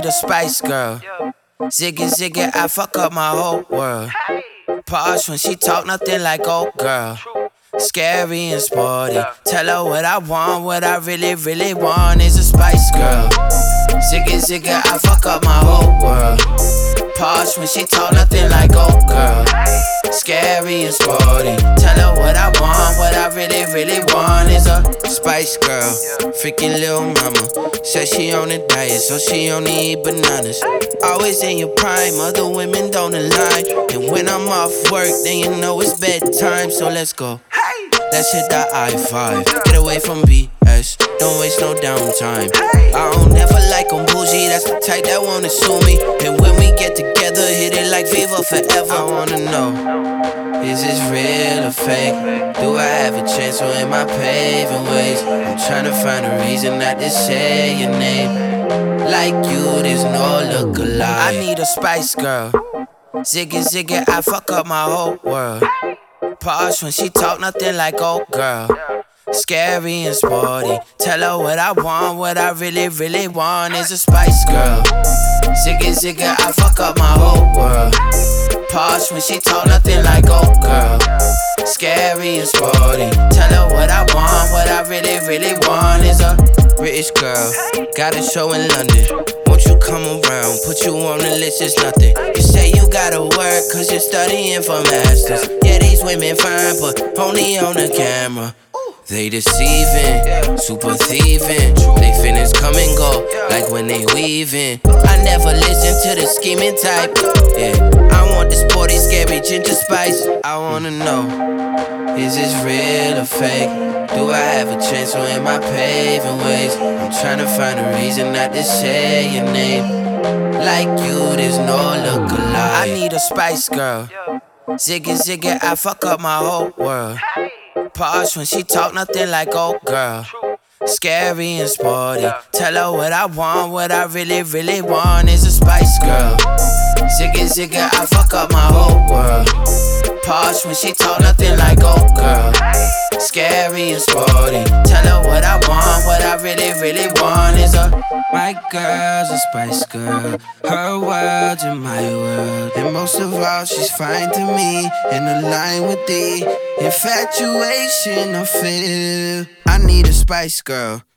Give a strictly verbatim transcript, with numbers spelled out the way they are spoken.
a Spice Girl. Ziggy, ziggy, I fuck up my whole world. Posh when she talk, nothing like old girl. Scary and sporty. Tell her what I want, what I really, really want is a Spice Girl. Ziggy, ziggy, I fuck up my whole world. Posh when she talk, nothing like old girl. Scary and sporty. Tell her what I want, what I really, really want is a Spice Girl. Freaking little mama. Said she on a diet, so she only eat bananas. Always in your prime, other women don't align. And when I'm off work, then you know it's bedtime. So let's go. Let's hit that I five. Get away from B S, don't waste no downtime. I don't ever like them bougie, that's the type that wanna sue me. And when we get together, hit it like Viva forever. I wanna know, is this real or fake? Do I have a chance or am I paving ways? I'm trying to find a reason not to say your name. Like you, there's no look-alike. I need a Spice Girl. Ziggy, ziggy, I fuck up my whole world. Posh when she talk, nothing like old girl. Scary and sporty. Tell her what I want, what I really, really want is a Spice Girl. Ziggy, ziggy, I fuck up my whole world. Posh when she talk, nothing like old girl. Scary and sporty. Tell her what I want, what I really, really want is a British girl. Got a show in London. Won't you come around? Put you on the list, it's nothing. You say you gotta work, cause you're studying for masters. Yeah, these women fine, but only on the camera. They deceiving, super thieving. They finish come and go, like when they weaving. I never listen to the scheming type. Yeah, I want the sporty, scary ginger spice. I wanna know, is this real or fake? Do I have a chance or am I paving ways? I'm trying to find a reason not to say your name. Like you, there's no look-alike. I need a Spice Girl. Ziggy, ziggy, I fuck up my whole world. Posh when she talk, nothing like old girl. Scary and sporty. Tell her what I want, what I really, really want is a Spice Girl. Ziggy, ziggy, I fuck up my whole world. Posh when she talk, nothing like old girl. Scary and sporty. Tell her what I want, what I really, really want is a my girl's a Spice Girl. Her world's in my world. And most of all, she's fine to me. In line with the infatuation I feel. I need a Spice Girl.